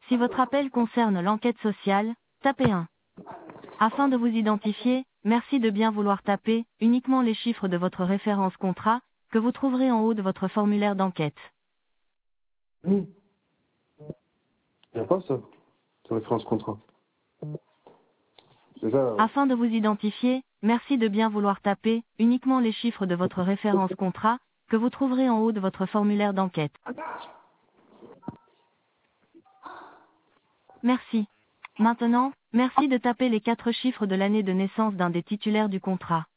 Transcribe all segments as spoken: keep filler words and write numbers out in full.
Si votre appel concerne l'enquête sociale, tapez un. Afin de vous identifier, merci de bien vouloir taper uniquement les chiffres de votre référence contrat, que vous trouverez en haut de votre formulaire d'enquête. Mmh. Il n'y a pas ça, sur référence contrat. C'est ça. Afin de vous identifier, merci de bien vouloir taper uniquement les chiffres de votre référence contrat, que vous trouverez en haut de votre formulaire d'enquête. Merci. Maintenant, merci de taper les quatre chiffres de l'année de naissance d'un des titulaires du contrat.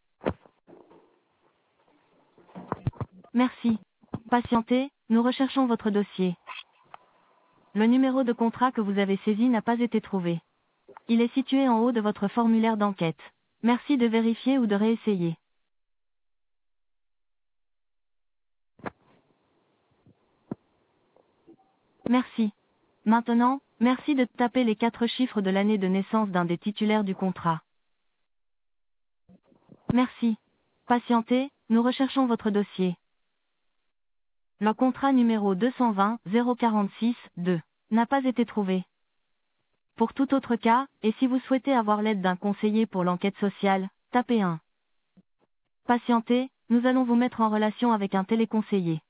Merci. Patientez, nous recherchons votre dossier. Le numéro de contrat que vous avez saisi n'a pas été trouvé. Il est situé en haut de votre formulaire d'enquête. Merci de vérifier ou de réessayer. Merci. Maintenant, merci de taper les quatre chiffres de l'année de naissance d'un des titulaires du contrat. Merci. Patientez, nous recherchons votre dossier. Le contrat numéro deux cent vingt zéro quarante-six deux n'a pas été trouvé. Pour tout autre cas, et si vous souhaitez avoir l'aide d'un conseiller pour l'enquête sociale, tapez un. Patientez, nous allons vous mettre en relation avec un téléconseiller.